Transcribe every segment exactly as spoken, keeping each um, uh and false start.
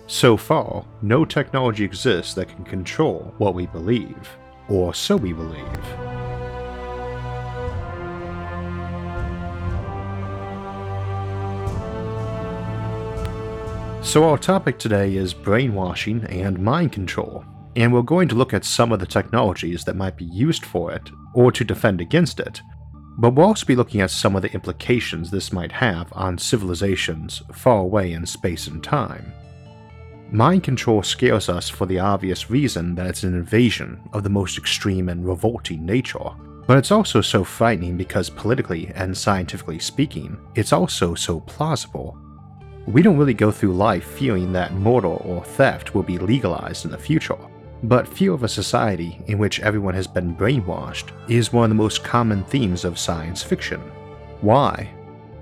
So far, no technology exists that can control what we believe, or so we believe. So our topic today is brainwashing and mind control, and we're going to look at some of the technologies that might be used for it, or to defend against it, but we'll also be looking at some of the implications this might have on civilizations far away in space and time. Mind control scares us for the obvious reason that it's an invasion of the most extreme and revolting nature, but it's also so frightening because politically and scientifically speaking, it's also so plausible. We don't really go through life fearing that murder or theft will be legalized in the future, but fear of a society in which everyone has been brainwashed is one of the most common themes of science fiction. Why?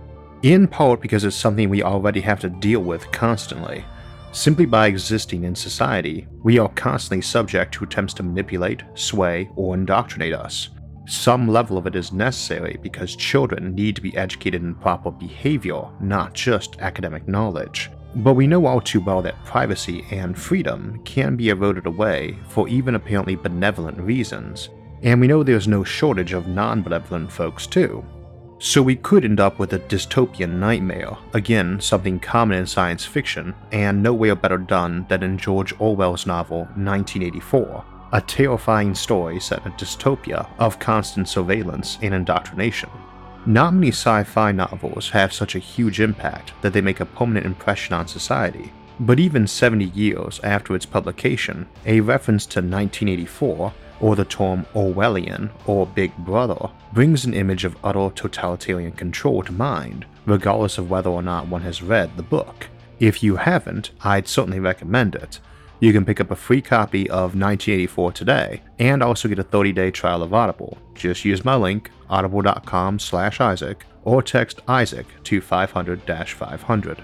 In part because it's something we already have to deal with constantly. Simply by existing in society, we are constantly subject to attempts to manipulate, sway, or indoctrinate us. Some level of it is necessary because children need to be educated in proper behavior, not just academic knowledge. But we know all too well that privacy and freedom can be eroded away for even apparently benevolent reasons, and we know there's no shortage of non-benevolent folks too. So we could end up with a dystopian nightmare, again something common in science fiction, and nowhere better done than in George Orwell's novel nineteen eighty-four, a terrifying story set in a dystopia of constant surveillance and indoctrination. Not many sci-fi novels have such a huge impact that they make a permanent impression on society, but even seventy years after its publication, a reference to nineteen eighty-four, or the term Orwellian or Big Brother, brings an image of utter totalitarian control to mind, regardless of whether or not one has read the book. If you haven't, I'd certainly recommend it. You can pick up a free copy of nineteen eighty-four today, and also get a thirty day trial of Audible. Just use my link, audible dot com slash Isaac, or text Isaac to five hundred dash five hundred.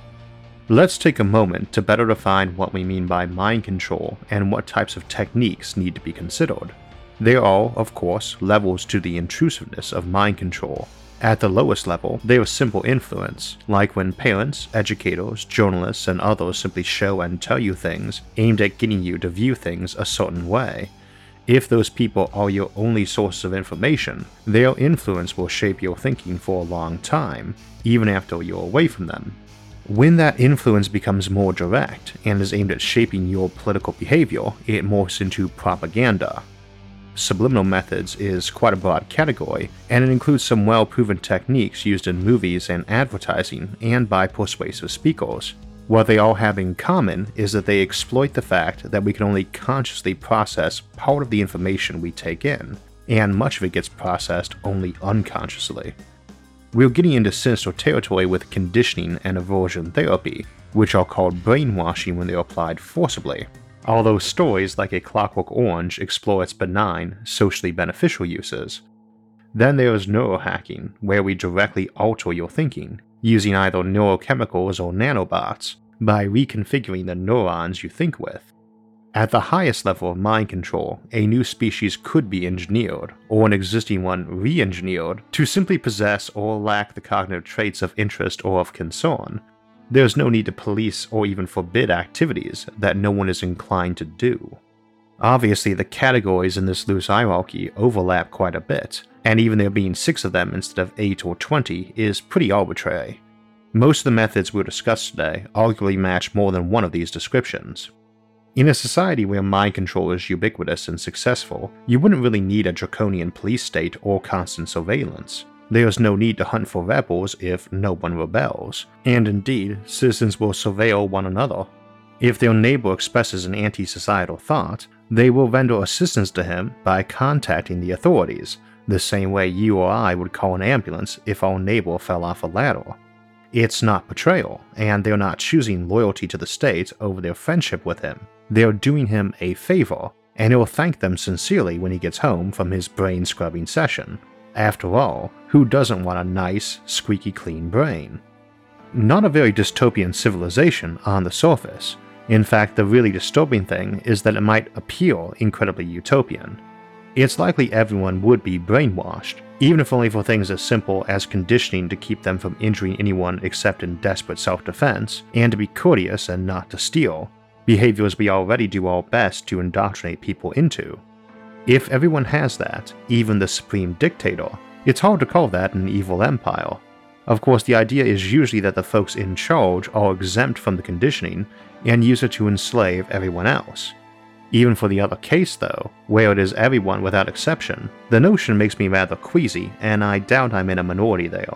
Let's take a moment to better define what we mean by mind control and what types of techniques need to be considered. There are, of course, levels to the intrusiveness of mind control. At the lowest level, there is simple influence, like when parents, educators, journalists, and others simply show and tell you things aimed at getting you to view things a certain way. If those people are your only source of information, their influence will shape your thinking for a long time, even after you're away from them. When that influence becomes more direct and is aimed at shaping your political behavior, it morphs into propaganda. Subliminal methods is quite a broad category, and it includes some well-proven techniques used in movies and advertising and by persuasive speakers. What they all have in common is that they exploit the fact that we can only consciously process part of the information we take in, and much of it gets processed only unconsciously. We're getting into sinister territory with conditioning and aversion therapy, which are called brainwashing when they're applied forcibly. Although stories like A Clockwork Orange explore its benign, socially beneficial uses. Then there is neurohacking, where we directly alter your thinking, using either neurochemicals or nanobots, by reconfiguring the neurons you think with. At the highest level of mind control, a new species could be engineered, or an existing one re-engineered, to simply possess or lack the cognitive traits of interest or of concern. There's no need to police or even forbid activities that no one is inclined to do. Obviously, the categories in this loose hierarchy overlap quite a bit, and even there being six of them instead of eight or twenty is pretty arbitrary. Most of the methods we'll discuss today arguably match more than one of these descriptions. In a society where mind control is ubiquitous and successful, you wouldn't really need a draconian police state or constant surveillance. There is no need to hunt for rebels if no one rebels, and indeed, citizens will surveil one another. If their neighbor expresses an anti-societal thought, they will render assistance to him by contacting the authorities, the same way you or I would call an ambulance if our neighbor fell off a ladder. It's not betrayal, and they're not choosing loyalty to the state over their friendship with him. They're doing him a favor, and he'll thank them sincerely when he gets home from his brain-scrubbing session. After all, who doesn't want a nice, squeaky clean brain? Not a very dystopian civilization on the surface. In fact, the really disturbing thing is that it might appear incredibly utopian. It's likely everyone would be brainwashed, even if only for things as simple as conditioning to keep them from injuring anyone except in desperate self-defense, and to be courteous and not to steal, behaviors we already do our best to indoctrinate people into. If everyone has that, even the supreme dictator, it's hard to call that an evil empire. Of course, the idea is usually that the folks in charge are exempt from the conditioning and use it to enslave everyone else. Even for the other case though, where it is everyone without exception, the notion makes me rather queasy, and I doubt I'm in a minority there.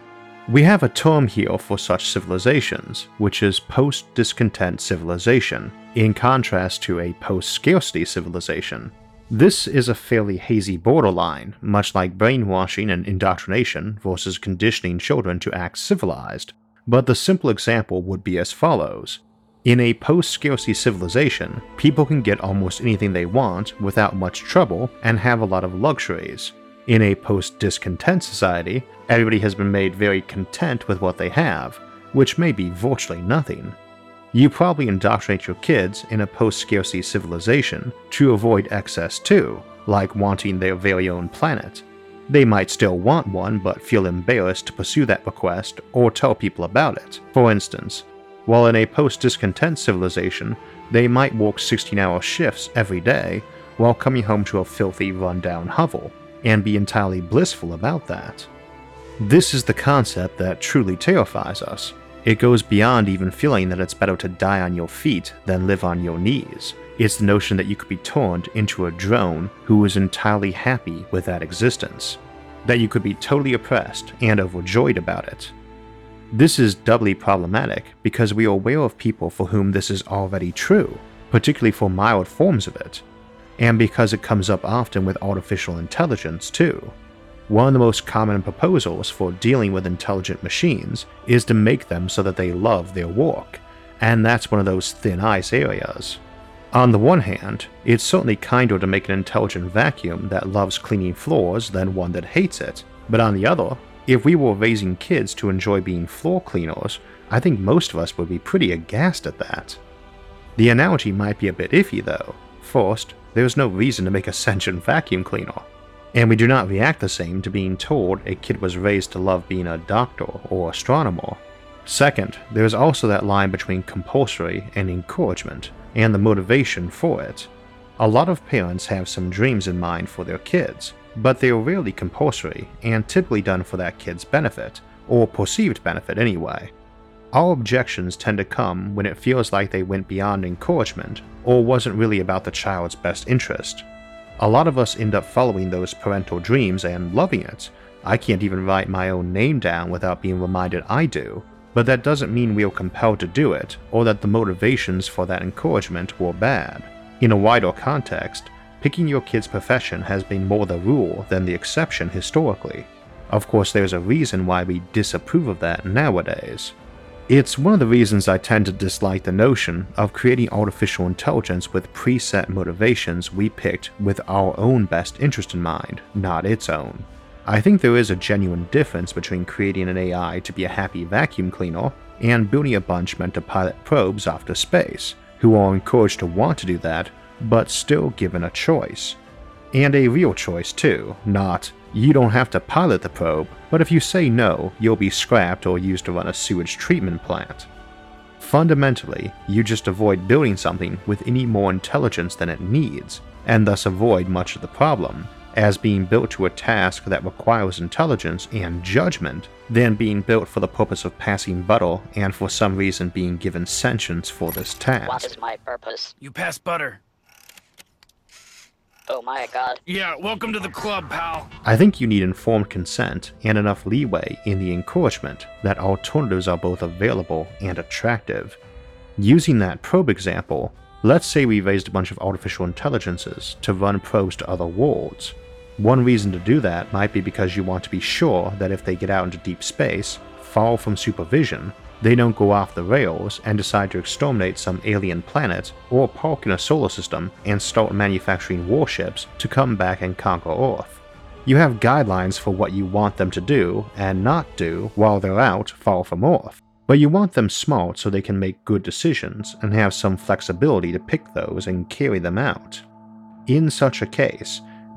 We have a term here for such civilizations, which is post-discontent civilization, in contrast to a post-scarcity civilization. This is a fairly hazy borderline, much like brainwashing and indoctrination versus conditioning children to act civilized, but the simple example would be as follows. In a post-scarcity civilization, people can get almost anything they want without much trouble and have a lot of luxuries. In a post-discontent society, everybody has been made very content with what they have, which may be virtually nothing. You probably indoctrinate your kids in a post-scarcity civilization to avoid excess too, like wanting their very own planet. They might still want one but feel embarrassed to pursue that request or tell people about it. For instance, while in a post-discontent civilization, they might work sixteen-hour shifts every day while coming home to a filthy, run-down hovel, and be entirely blissful about that. This is the concept that truly terrifies us. It goes beyond even feeling that it's better to die on your feet than live on your knees. It's the notion that you could be turned into a drone who is entirely happy with that existence. That you could be totally oppressed and overjoyed about it. This is doubly problematic because we are aware of people for whom this is already true, particularly for mild forms of it, and because it comes up often with artificial intelligence too. One of the most common proposals for dealing with intelligent machines is to make them so that they love their work, and that's one of those thin ice areas. On the one hand, it's certainly kinder to make an intelligent vacuum that loves cleaning floors than one that hates it, but on the other, if we were raising kids to enjoy being floor cleaners, I think most of us would be pretty aghast at that. The analogy might be a bit iffy though. First, there's no reason to make a sentient vacuum cleaner, and we do not react the same to being told a kid was raised to love being a doctor or astronomer. Second, there is also that line between compulsory and encouragement, and the motivation for it. A lot of parents have some dreams in mind for their kids, but they are rarely compulsory and typically done for that kid's benefit, or perceived benefit anyway. Our objections tend to come when it feels like they went beyond encouragement or wasn't really about the child's best interest. A lot of us end up following those parental dreams and loving it. I can't even write my own name down without being reminded I do, but that doesn't mean we are compelled to do it or that the motivations for that encouragement were bad. In a wider context, picking your kid's profession has been more the rule than the exception historically. Of course, there's a reason why we disapprove of that nowadays. It's one of the reasons I tend to dislike the notion of creating artificial intelligence with preset motivations we picked with our own best interest in mind, not its own. I think there is a genuine difference between creating an A I to be a happy vacuum cleaner and building a bunch meant to pilot probes off to space, who are encouraged to want to do that, but still given a choice. And a real choice too, not, you don't have to pilot the probe, but if you say no, you'll be scrapped or used to run a sewage treatment plant. Fundamentally, you just avoid building something with any more intelligence than it needs, and thus avoid much of the problem, as being built to a task that requires intelligence and judgment, than being built for the purpose of passing butter and for some reason being given sentience for this task. What is my purpose? You pass butter. Oh my god. Yeah, welcome to the club, pal. I think you need informed consent and enough leeway in the encouragement that alternatives are both available and attractive. Using that probe example, let's say we raised a bunch of artificial intelligences to run probes to other worlds. One reason to do that might be because you want to be sure that if they get out into deep space, far from supervision, they don't go off the rails and decide to exterminate some alien planet or park in a solar system and start manufacturing warships to come back and conquer Earth. You have guidelines for what you want them to do and not do while they're out far from Earth, but you want them smart so they can make good decisions and have some flexibility to pick those and carry them out. In such a case,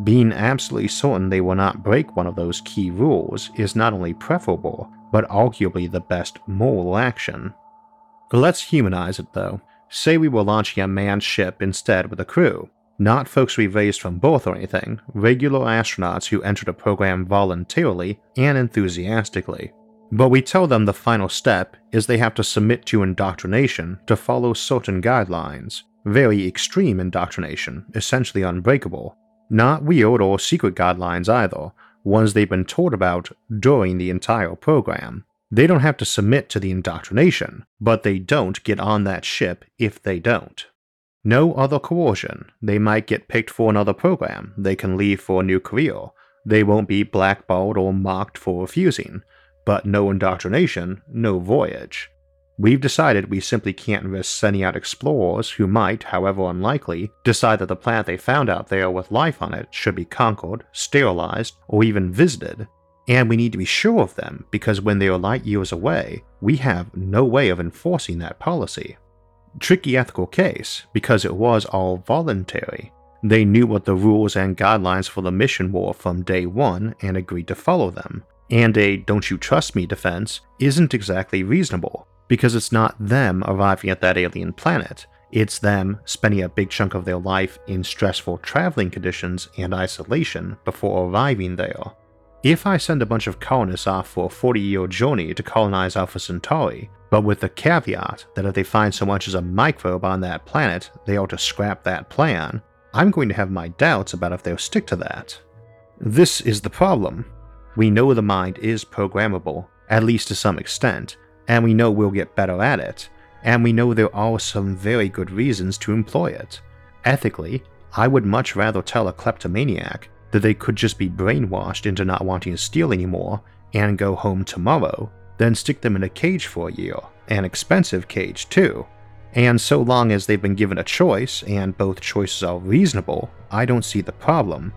Being absolutely certain they will not break one of those key rules is not only preferable, but arguably the best moral action. Let's humanize it though. Say we were launching a manned ship instead with a crew. Not folks we raised from birth or anything, regular astronauts who entered the program voluntarily and enthusiastically. But we tell them the final step is they have to submit to indoctrination to follow certain guidelines. Very extreme indoctrination, essentially unbreakable. Not weird or secret guidelines either, ones they've been told about during the entire program. They don't have to submit to the indoctrination, but they don't get on that ship if they don't. No other coercion. They might get picked for another program, they can leave for a new career, they won't be blackballed or mocked for refusing, but no indoctrination, no voyage. We've decided we simply can't risk sending out explorers who might, however unlikely, decide that the planet they found out there with life on it should be conquered, sterilized, or even visited. And we need to be sure of them because when they are light years away, we have no way of enforcing that policy. Tricky ethical case, because it was all voluntary. They knew what the rules and guidelines for the mission were from day one and agreed to follow them. And a "don't you trust me" defense isn't exactly reasonable, because it's not them arriving at that alien planet, it's them spending a big chunk of their life in stressful traveling conditions and isolation before arriving there. If I send a bunch of colonists off for a forty-year journey to colonize Alpha Centauri, but with the caveat that if they find so much as a microbe on that planet, they ought to scrap that plan, I'm going to have my doubts about if they'll stick to that. This is the problem. We know the mind is programmable, at least to some extent, and we know we'll get better at it, and we know there are some very good reasons to employ it. Ethically, I would much rather tell a kleptomaniac that they could just be brainwashed into not wanting to steal anymore and go home tomorrow than stick them in a cage for a year, an expensive cage too. And so long as they've been given a choice, and both choices are reasonable, I don't see the problem.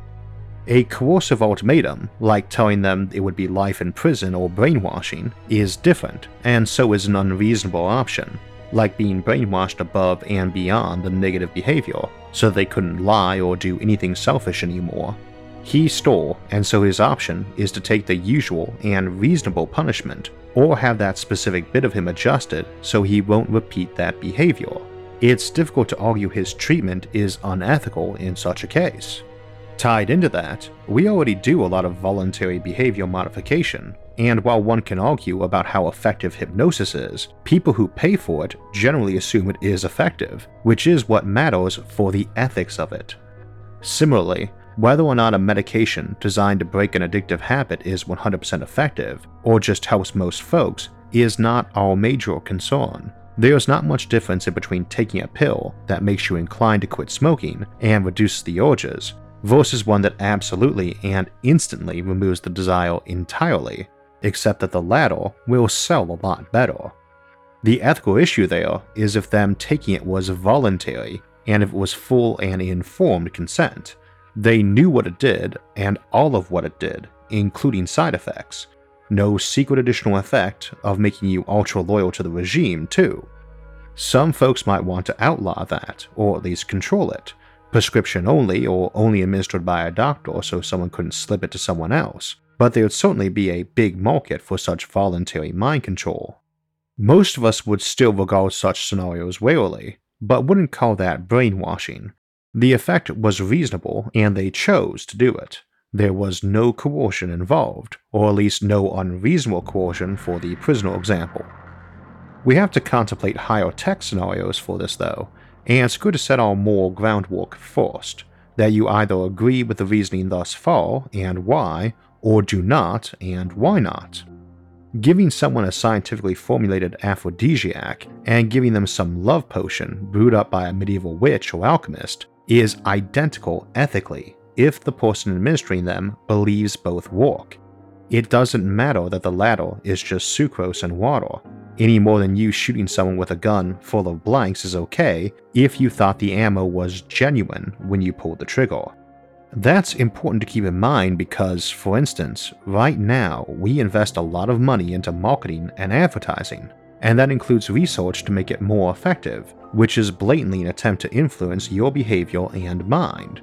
A coercive ultimatum, like telling them it would be life in prison or brainwashing, is different, and so is an unreasonable option, like being brainwashed above and beyond the negative behavior, so they couldn't lie or do anything selfish anymore. He stole, and so his option is to take the usual and reasonable punishment, or have that specific bit of him adjusted so he won't repeat that behavior. It's difficult to argue his treatment is unethical in such a case. Tied into that, we already do a lot of voluntary behavior modification, and while one can argue about how effective hypnosis is, people who pay for it generally assume it is effective, which is what matters for the ethics of it. Similarly, whether or not a medication designed to break an addictive habit is one hundred percent effective, or just helps most folks, is not our major concern. There's not much difference in between taking a pill that makes you inclined to quit smoking and reduces the urges, versus one that absolutely and instantly removes the desire entirely, except that the latter will sell a lot better. The ethical issue there is if them taking it was voluntary, and if it was full and informed consent. They knew what it did, and all of what it did, including side effects. No secret additional effect of making you ultra loyal to the regime, too. Some folks might want to outlaw that, or at least control it, prescription only or only administered by a doctor so someone couldn't slip it to someone else, but there would certainly be a big market for such voluntary mind control. Most of us would still regard such scenarios warily, but wouldn't call that brainwashing. The effect was reasonable and they chose to do it. There was no coercion involved, or at least no unreasonable coercion for the prisoner example. We have to contemplate higher tech scenarios for this though, and it's good to set our moral groundwork first, that you either agree with the reasoning thus far and why, or do not and why not. Giving someone a scientifically formulated aphrodisiac and giving them some love potion brewed up by a medieval witch or alchemist is identical ethically if the person administering them believes both work. It doesn't matter that the latter is just sucrose and water, any more than you shooting someone with a gun full of blanks is okay if you thought the ammo was genuine when you pulled the trigger. That's important to keep in mind because, for instance, right now we invest a lot of money into marketing and advertising, and that includes research to make it more effective, which is blatantly an attempt to influence your behavior and mind.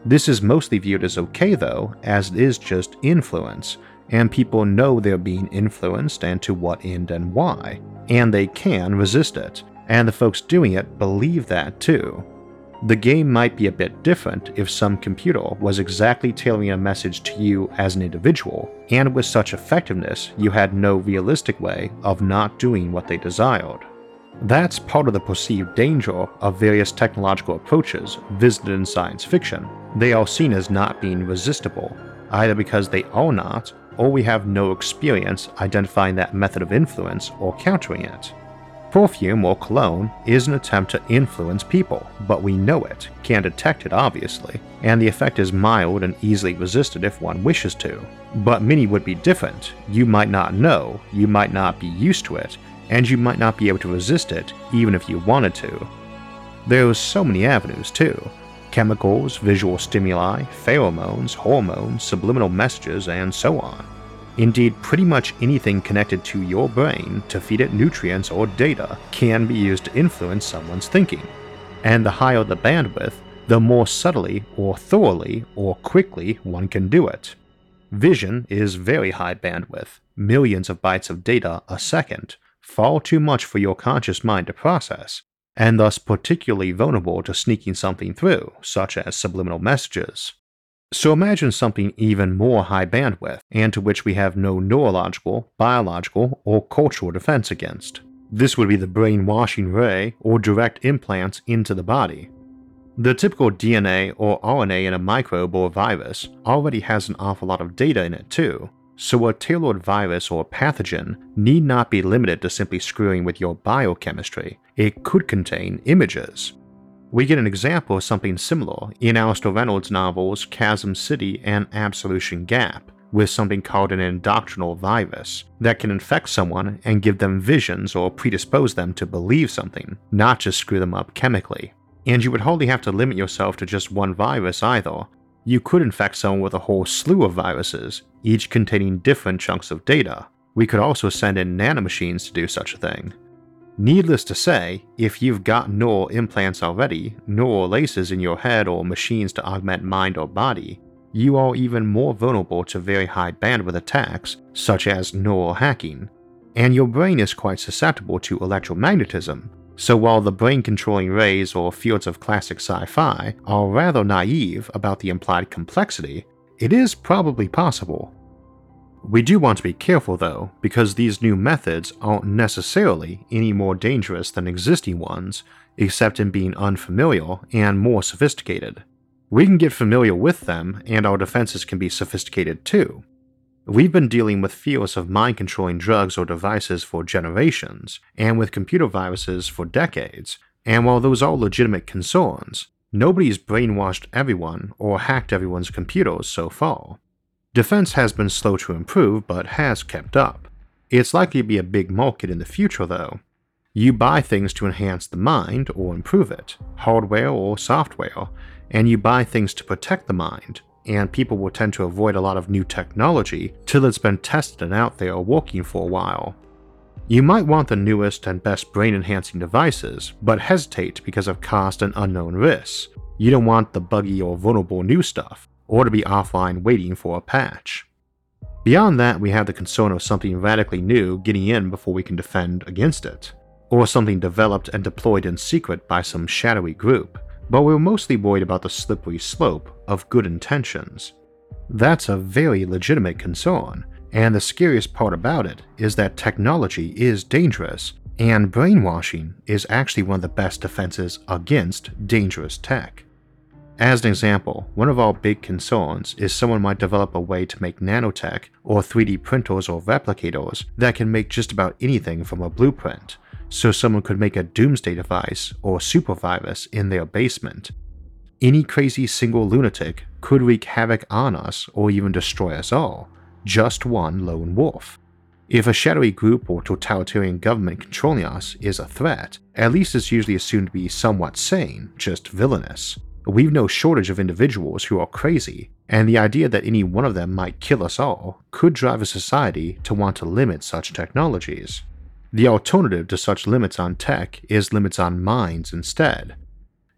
This is mostly viewed as okay though, as it is just influence, and people know they're being influenced and to what end and why, and they can resist it, and the folks doing it believe that too. The game might be a bit different if some computer was exactly tailoring a message to you as an individual, and with such effectiveness you had no realistic way of not doing what they desired. That's part of the perceived danger of various technological approaches visited in science fiction. They are seen as not being resistible, either because they are not, or we have no experience identifying that method of influence or countering it. Perfume or cologne is an attempt to influence people, but we know it, can detect it obviously, and the effect is mild and easily resisted if one wishes to. But many would be different. You might not know, you might not be used to it, and you might not be able to resist it even if you wanted to. There's so many avenues too. Chemicals, visual stimuli, pheromones, hormones, subliminal messages, and so on. Indeed, pretty much anything connected to your brain to feed it nutrients or data can be used to influence someone's thinking. And the higher the bandwidth, the more subtly or thoroughly or quickly one can do it. Vision is very high bandwidth, millions of bytes of data a second, far too much for your conscious mind to process, and thus particularly vulnerable to sneaking something through, such as subliminal messages. So imagine something even more high bandwidth, and to which we have no neurological, biological, or cultural defense against. This would be the brainwashing ray or direct implants into the body. The typical D N A or R N A in a microbe or virus already has an awful lot of data in it too, so a tailored virus or pathogen need not be limited to simply screwing with your biochemistry. It could contain images. We get an example of something similar in Alastair Reynolds' novels Chasm City and Absolution Gap, with something called an indoctrinal virus that can infect someone and give them visions or predispose them to believe something, not just screw them up chemically. And you would hardly have to limit yourself to just one virus either. You could infect someone with a whole slew of viruses, each containing different chunks of data. We could also send in nanomachines to do such a thing. Needless to say, if you've got neural implants already, neural laces in your head or machines to augment mind or body, you are even more vulnerable to very high bandwidth attacks, such as neural hacking. And your brain is quite susceptible to electromagnetism, so while the brain-controlling rays or fields of classic sci-fi are rather naive about the implied complexity, it is probably possible. We do want to be careful though, because these new methods aren't necessarily any more dangerous than existing ones, except in being unfamiliar and more sophisticated. We can get familiar with them, and our defenses can be sophisticated too. We've been dealing with fields of mind-controlling drugs or devices for generations, and with computer viruses for decades, and while those are legitimate concerns, nobody's brainwashed everyone or hacked everyone's computers so far. Defense has been slow to improve, but has kept up. It's likely to be a big market in the future though. You buy things to enhance the mind or improve it, hardware or software, and you buy things to protect the mind, and people will tend to avoid a lot of new technology till it's been tested and out there working for a while. You might want the newest and best brain-enhancing devices, but hesitate because of cost and unknown risks. You don't want the buggy or vulnerable new stuff, or to be offline waiting for a patch. Beyond that, we have the concern of something radically new getting in before we can defend against it, or something developed and deployed in secret by some shadowy group, but we're mostly worried about the slippery slope of good intentions. That's a very legitimate concern, and the scariest part about it is that technology is dangerous, and brainwashing is actually one of the best defenses against dangerous tech. As an example, one of our big concerns is someone might develop a way to make nanotech or three D printers or replicators that can make just about anything from a blueprint, so someone could make a doomsday device or supervirus in their basement. Any crazy single lunatic could wreak havoc on us or even destroy us all, just one lone wolf. If a shadowy group or totalitarian government controlling us is a threat, at least it's usually assumed to be somewhat sane, just villainous. We've no shortage of individuals who are crazy, and the idea that any one of them might kill us all could drive a society to want to limit such technologies. The alternative to such limits on tech is limits on minds instead.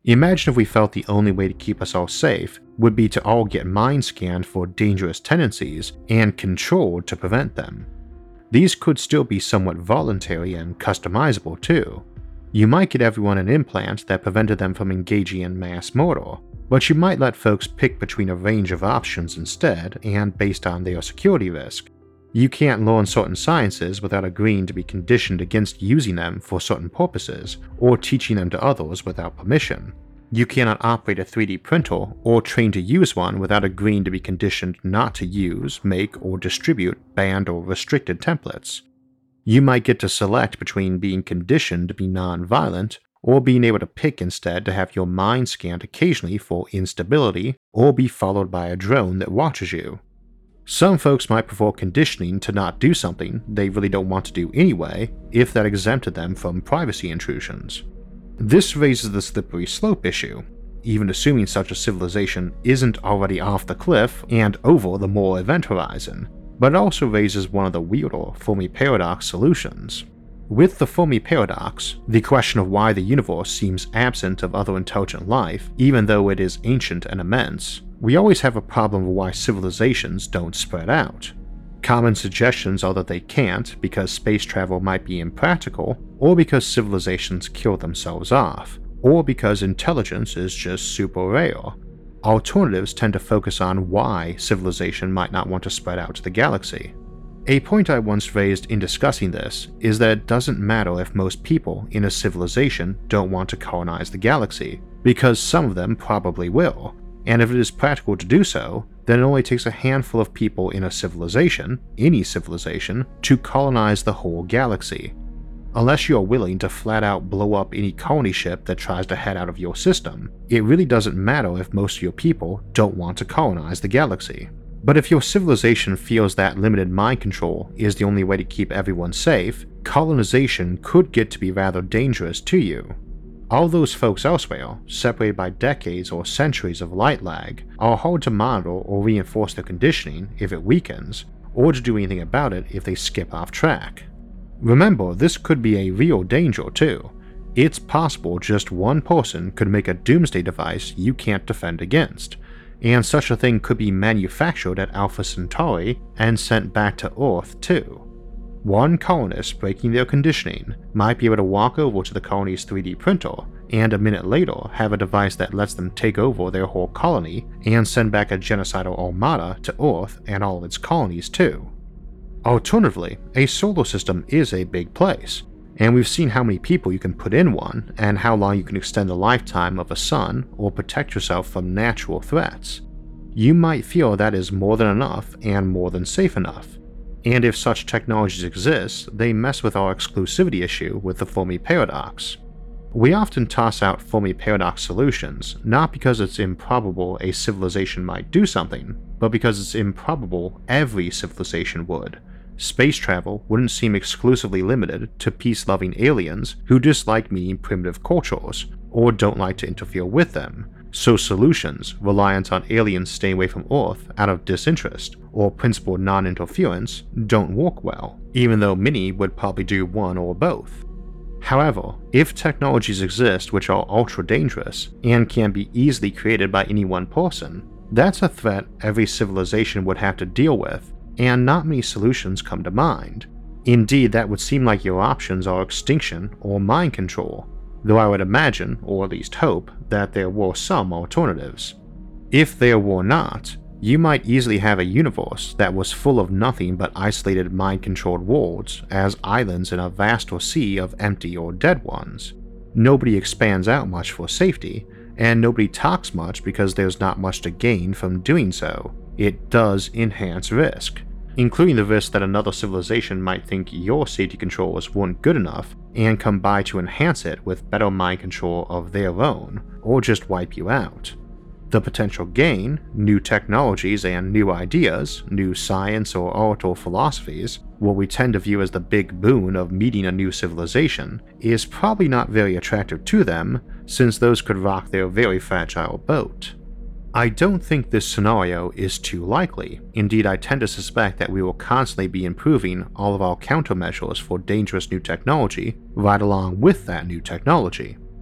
Imagine if we felt the only way to keep us all safe would be to all get mind scanned for dangerous tendencies and controlled to prevent them. These could still be somewhat voluntary and customizable too. You might get everyone an implant that prevented them from engaging in mass murder, but you might let folks pick between a range of options instead and based on their security risk. You can't learn certain sciences without agreeing to be conditioned against using them for certain purposes, or teaching them to others without permission. You cannot operate a three D printer or train to use one without agreeing to be conditioned not to use, make, or distribute banned or restricted templates. You might get to select between being conditioned to be non-violent, or being able to pick instead to have your mind scanned occasionally for instability, or be followed by a drone that watches you. Some folks might prefer conditioning to not do something they really don't want to do anyway, if that exempted them from privacy intrusions. This raises the slippery slope issue, even assuming such a civilization isn't already off the cliff and over the Moore event horizon, but it also raises one of the weirder Fermi paradox solutions. With the Fermi paradox, the question of why the universe seems absent of other intelligent life, even though it is ancient and immense, we always have a problem with why civilizations don't spread out. Common suggestions are that they can't because space travel might be impractical, or because civilizations kill themselves off, or because intelligence is just super rare. Alternatives tend to focus on why civilization might not want to spread out to the galaxy. A point I once raised in discussing this is that it doesn't matter if most people in a civilization don't want to colonize the galaxy, because some of them probably will, and if it is practical to do so, then it only takes a handful of people in a civilization, any civilization, to colonize the whole galaxy. Unless you are willing to flat out blow up any colony ship that tries to head out of your system, it really doesn't matter if most of your people don't want to colonize the galaxy. But if your civilization feels that limited mind control is the only way to keep everyone safe, colonization could get to be rather dangerous to you. All those folks elsewhere, separated by decades or centuries of light lag, are hard to monitor or reinforce their conditioning if it weakens, or to do anything about it if they skip off track. Remember, this could be a real danger too. It's possible just one person could make a doomsday device you can't defend against, and such a thing could be manufactured at Alpha Centauri and sent back to Earth too. One colonist breaking their conditioning might be able to walk over to the colony's three D printer and a minute later have a device that lets them take over their whole colony and send back a genocidal armada to Earth and all its colonies too. Alternatively, a solar system is a big place, and we've seen how many people you can put in one and how long you can extend the lifetime of a sun or protect yourself from natural threats. You might feel that is more than enough and more than safe enough. And if such technologies exist, they mess with our exclusivity issue with the Fermi paradox. We often toss out Fermi paradox solutions not because it's improbable a civilization might do something, but because it's improbable every civilization would. Space travel wouldn't seem exclusively limited to peace-loving aliens who dislike meeting primitive cultures, or don't like to interfere with them, so solutions reliant on aliens staying away from Earth out of disinterest or principled non-interference don't work well, even though many would probably do one or both. However, if technologies exist which are ultra-dangerous and can be easily created by any one person, that's a threat every civilization would have to deal with, and not many solutions come to mind. Indeed, that would seem like your options are extinction or mind control, though I would imagine, or at least hope, that there were some alternatives. If there were not, you might easily have a universe that was full of nothing but isolated mind-controlled worlds as islands in a vaster sea of empty or dead ones. Nobody expands out much for safety, and nobody talks much because there's not much to gain from doing so. It does enhance risk, including the risk that another civilization might think your safety controls weren't good enough and come by to enhance it with better mind control of their own, or just wipe you out. The potential gain, new technologies and new ideas, new science or art or philosophies, what we tend to view as the big boon of meeting a new civilization, is probably not very attractive to them, since those could rock their very fragile boat. I don't think this scenario is too likely. Indeed, I tend to suspect that we will constantly be improving all of our countermeasures for dangerous new technology right along with that new technology.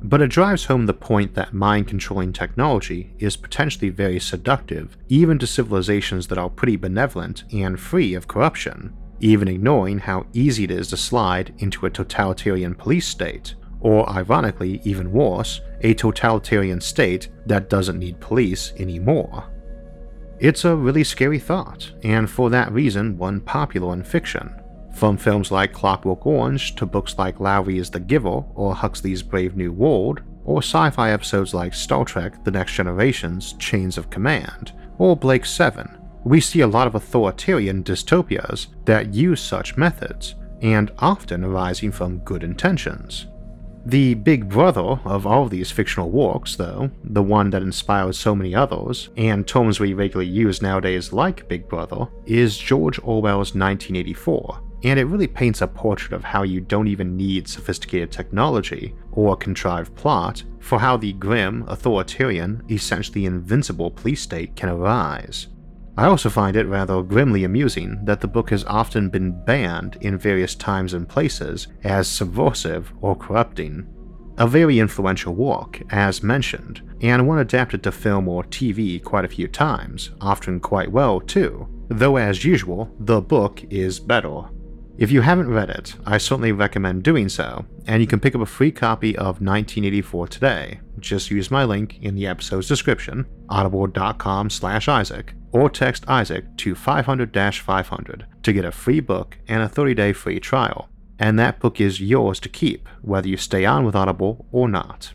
But it drives home the point that mind-controlling technology is potentially very seductive, even to civilizations that are pretty benevolent and free of corruption, even ignoring how easy it is to slide into a totalitarian police state, or ironically even worse, a totalitarian state that doesn't need police anymore. It's a really scary thought, and for that reason one popular in fiction. From films like Clockwork Orange to books like Lowry's The Giver or Huxley's Brave New World, or sci-fi episodes like Star Trek The Next Generation's Chains of Command, or Blake Seven, we see a lot of authoritarian dystopias that use such methods, and often arising from good intentions. The big brother of all these fictional works, though, the one that inspires so many others, and terms we regularly use nowadays like Big Brother, is George Orwell's nineteen eighty-four, and it really paints a portrait of how you don't even need sophisticated technology or a contrived plot for how the grim, authoritarian, essentially invincible police state can arise. I also find it rather grimly amusing that the book has often been banned in various times and places as subversive or corrupting. A very influential work, as mentioned, and one adapted to film or T V quite a few times, often quite well too, though as usual, the book is better. If you haven't read it, I certainly recommend doing so, and you can pick up a free copy of nineteen eighty-four today. Just use my link in the episode's description, audible dot com slash Isaac, or text Isaac to five hundred five hundred to get a free book and a thirty day free trial, and that book is yours to keep, whether you stay on with Audible or not.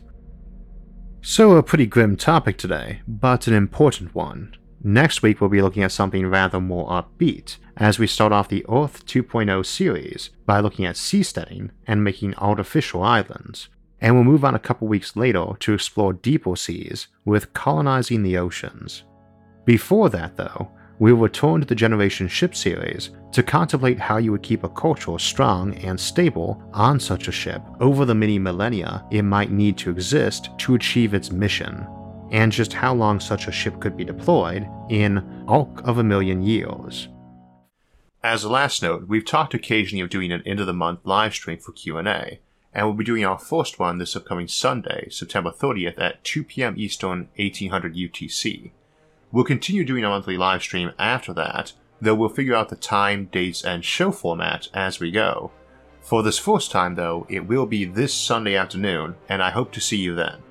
So a pretty grim topic today, but an important one. Next week we'll be looking at something rather more upbeat, as we start off the Earth two point oh series by looking at seasteading and making artificial islands, and we'll move on a couple weeks later to explore deeper seas with colonizing the oceans. Before that though, we'll return to the Generation Ship series to contemplate how you would keep a culture strong and stable on such a ship over the many millennia it might need to exist to achieve its mission, and just how long such a ship could be deployed in arc of a million years. As a last note, we've talked occasionally of doing an end-of-the-month live stream for Q and A, and we'll be doing our first one this upcoming Sunday, September thirtieth at two p.m. Eastern, eighteen hundred U T C. We'll continue doing a monthly live stream after that, though we'll figure out the time, dates, and show format as we go. For this first time though, it will be this Sunday afternoon, and I hope to see you then.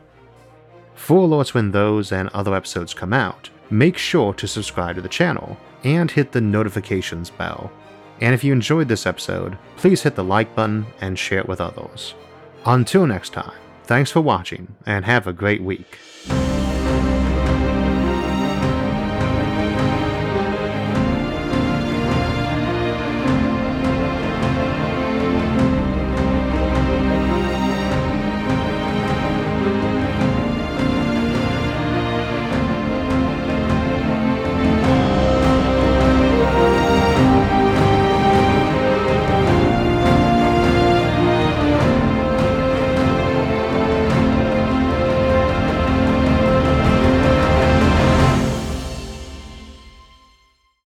For alerts when those and other episodes come out, make sure to subscribe to the channel and hit the notifications bell. And if you enjoyed this episode, please hit the like button and share it with others. Until next time, thanks for watching and have a great week.